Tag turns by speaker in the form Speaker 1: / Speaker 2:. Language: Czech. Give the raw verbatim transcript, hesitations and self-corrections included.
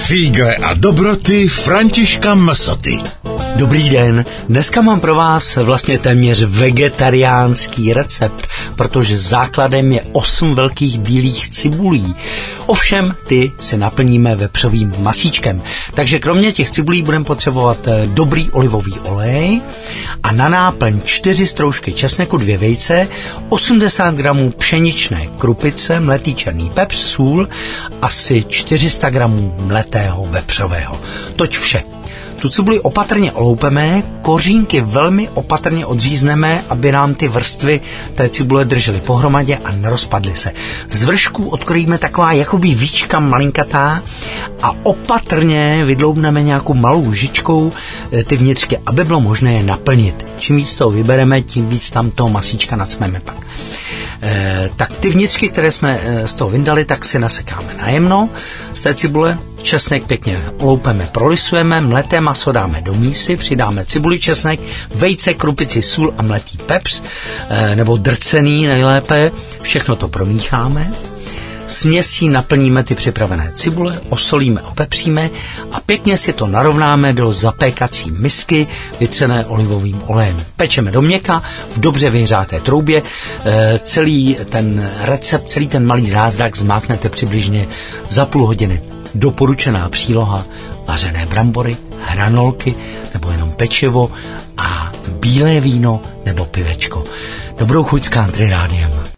Speaker 1: Fígle a dobroty Františka Msoty.
Speaker 2: Dobrý den, dneska mám pro vás vlastně téměř vegetariánský recept, protože základem je osm velkých bílých cibulí. Ovšem ty si naplníme vepřovým masíčkem. Takže kromě těch cibulí budeme potřebovat dobrý olivový olej a na náplň čtyři stroužky česneku, dvě vejce, osmdesát gramů pšeničné krupice, mletý černý pepř, sůl, asi čtyři sta gramů mletého vepřového. Toť vše. Tu cibuli opatrně oloupeme, kořínky velmi opatrně odřízneme, aby nám ty vrstvy té cibule držely pohromadě a nerozpadly se. Z vršku odkrojíme taková jakoby víčka malinkatá a opatrně vydloubneme nějakou malou lžičkou ty vnitřky, aby bylo možné je naplnit. Čím víc toho vybereme, tím víc tam toho masíčka nacmeme pak. E, tak ty vnitřky, které jsme z toho vyndali, tak si nasekáme najemno z té cibule. Česnek pěkně oloupeme, prolisujeme, mleté maso dáme do mísy, přidáme cibuli, česnek, vejce, krupici, sůl a mletý pepř, e, nebo drcený nejlépe. Všechno to promícháme. Směsí naplníme ty připravené cibule, osolíme, opepříme a pěkně si to narovnáme do zapékací misky vytřené olivovým olejem. Pečeme do měka v dobře vyhřáté troubě. E, celý ten recept, celý ten malý zázrak zmáknete přibližně za půl hodiny. Doporučená příloha: vařené brambory, hranolky nebo jenom pečivo a bílé víno nebo pivečko. Dobrou chuť s Country rádiem.